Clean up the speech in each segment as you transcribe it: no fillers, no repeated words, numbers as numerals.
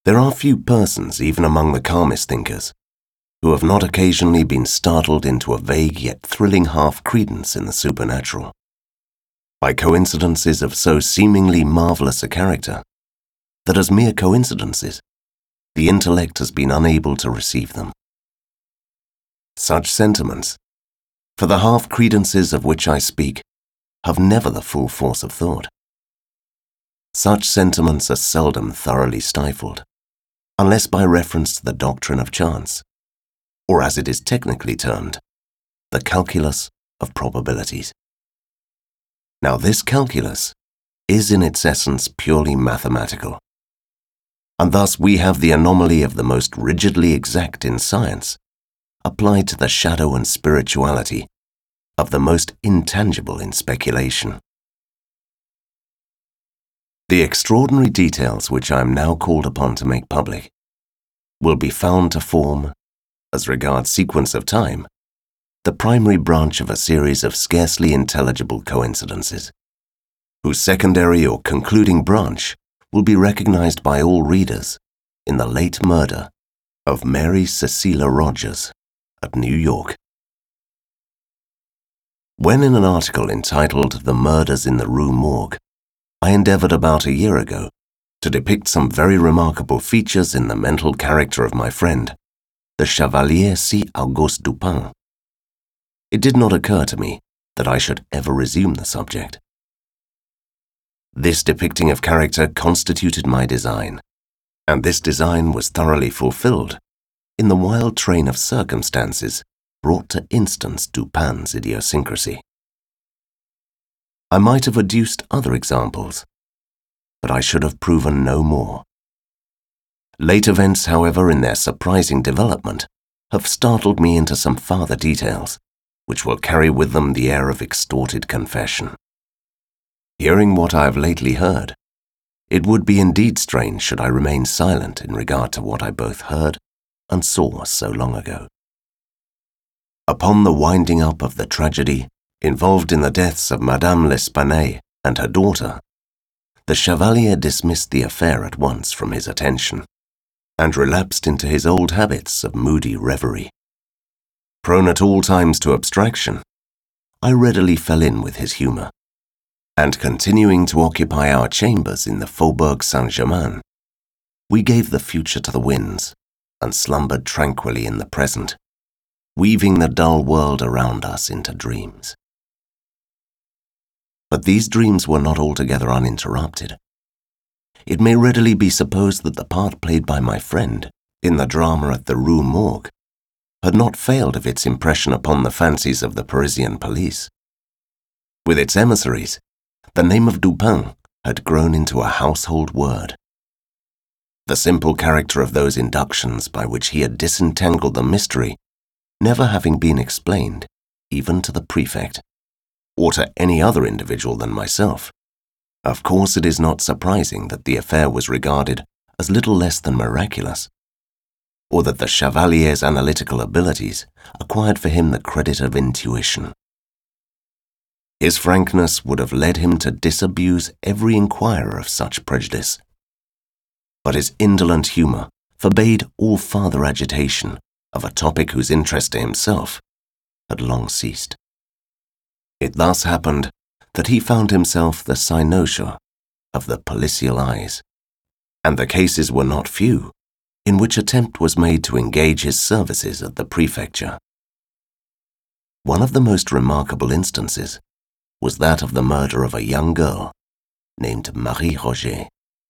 There are few persons, even among the calmest thinkers, who have not occasionally been startled into a vague yet thrilling half-credence in the supernatural, by coincidences of so seemingly marvelous a character that as mere coincidences, the intellect has been unable to receive them. Such sentiments, for the half-credences of which I speak, have never the full force of thought. Such sentiments are seldom thoroughly stifled, unless by reference to the doctrine of chance, or as it is technically termed, the calculus of probabilities. Now this calculus is in its essence purely mathematical, and thus we have the anomaly of the most rigidly exact in science applied to the shadow and spirituality of the most intangible in speculation. The extraordinary details which I am now called upon to make public will be found to form, as regards sequence of time, the primary branch of a series of scarcely intelligible coincidences, whose secondary or concluding branch will be recognized by all readers in the late murder of Mary Cecilia Rogers at New York. When in an article entitled The Murders in the Rue Morgue, I endeavored about a year ago to depict some very remarkable features in the mental character of my friend, the Chevalier C. Auguste Dupin, it did not occur to me that I should ever resume the subject. This depicting of character constituted my design, and this design was thoroughly fulfilled in the wild train of circumstances brought to instance Dupin's idiosyncrasy. I might have adduced other examples, but I should have proven no more. Late events, however, in their surprising development, have startled me into some farther details, which will carry with them the air of extorted confession. Hearing what I have lately heard, it would be indeed strange should I remain silent in regard to what I both heard and saw so long ago. Upon the winding up of the tragedy involved in the deaths of Madame L'Espanaye and her daughter, the Chevalier dismissed the affair at once from his attention, and relapsed into his old habits of moody reverie. Prone at all times to abstraction, I readily fell in with his humor, and continuing to occupy our chambers in the Faubourg Saint-Germain, we gave the future to the winds and slumbered tranquilly in the present, weaving the dull world around us into dreams. But these dreams were not altogether uninterrupted. It may readily be supposed that the part played by my friend in the drama at the Rue Morgue had not failed of its impression upon the fancies of the Parisian police. With its emissaries, the name of Dupin had grown into a household word. The simple character of those inductions by which he had disentangled the mystery never having been explained, even to the prefect, or to any other individual than myself, of course it is not surprising that the affair was regarded as little less than miraculous, or that the Chevalier's analytical abilities acquired for him the credit of intuition. His frankness would have led him to disabuse every inquirer of such prejudice, but his indolent humor forbade all farther agitation of a topic whose interest to himself had long ceased. It thus happened that he found himself the cynosure of the policial eyes, and the cases were not few in which attempt was made to engage his services at the prefecture. One of the most remarkable instances was that of the murder of a young girl named Marie Roget.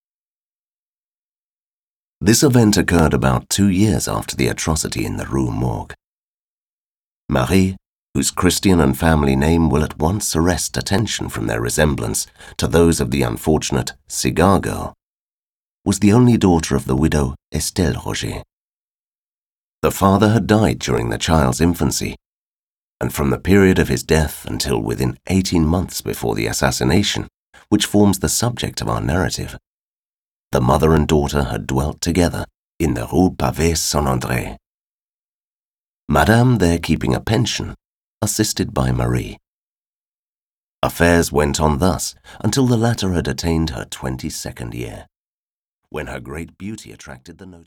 This event occurred about 2 years after the atrocity in the Rue Morgue. Marie, whose Christian and family name will at once arrest attention from their resemblance to those of the unfortunate cigar girl, was the only daughter of the widow Estelle Roget. The father had died during the child's infancy, and from the period of his death until within 18 months before the assassination, which forms the subject of our narrative, the mother and daughter had dwelt together in the Rue Pavée Saint-André. Madame there keeping a pension, assisted by Marie. Affairs went on thus until the latter had attained her 22nd year, when her great beauty attracted the notice.